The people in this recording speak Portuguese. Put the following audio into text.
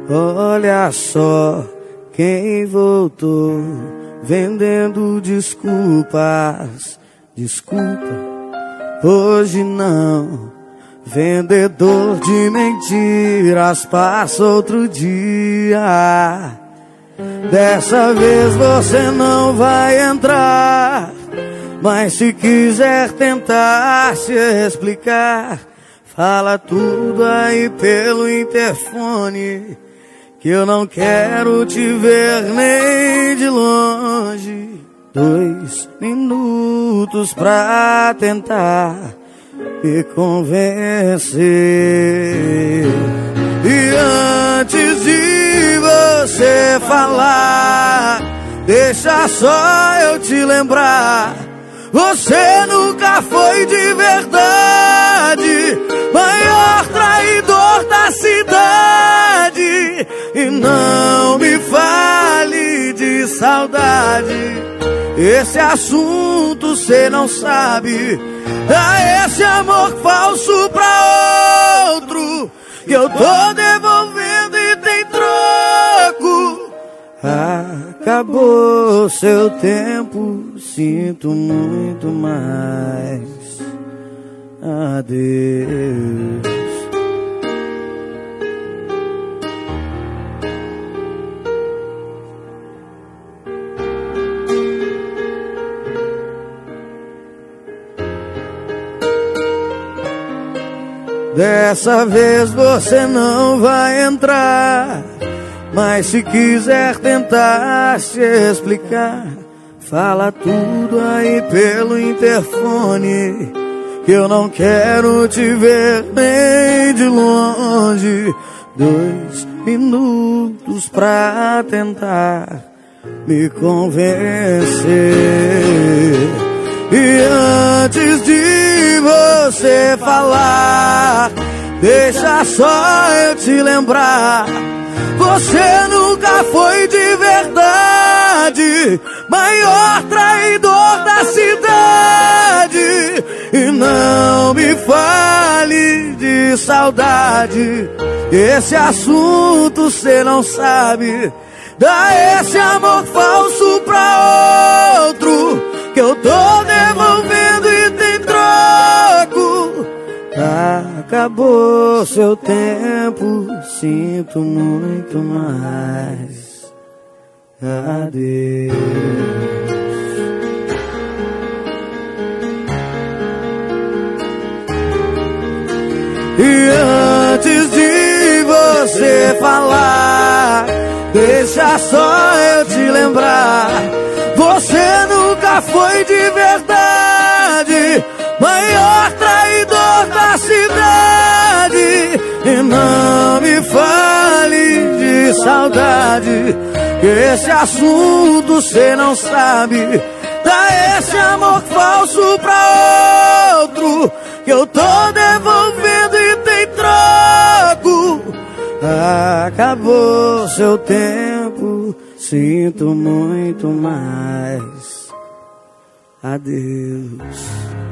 Olha só quem voltou, vendendo desculpas. Desculpa, hoje não. Vendedor de mentiras, passa outro dia. Dessa vez você não vai entrar, mas se quiser tentar se explicar, fala tudo aí pelo interfone, que eu não quero te ver nem de longe. 2 minutos pra tentar me convencer. E antes de você falar, deixa só eu te lembrar, você nunca foi de verdade maior traidor da cidade. E não me fale de saudade, esse assunto cê não sabe. Dá esse amor falso pra outro, que eu tô devolvendo e tem troco. Acabou seu tempo, sinto muito mais. Adeus. Dessa vez você não vai entrar, mas se quiser tentar se explicar, fala tudo aí pelo interfone, que eu não quero te ver nem de longe. 2 minutos pra tentar me convencer. E antes de você falar, deixa só eu te lembrar, você nunca foi de verdade maior traidor da cidade. E não me fale de saudade, esse assunto cê não sabe. Dá esse amor falso pra outro, que eu tô devolvendo e tem troco. Acabou seu tempo, sinto muito mais. Adeus. E antes de você falar, deixa só eu te lembrar, você nunca foi de verdade maior traidor da cidade. E não me fale de saudade, que esse assunto cê não sabe. Dá esse amor falso pra outro, que eu tô devolvendo e tem troco. Acabou seu tempo, sinto muito mais. Adeus.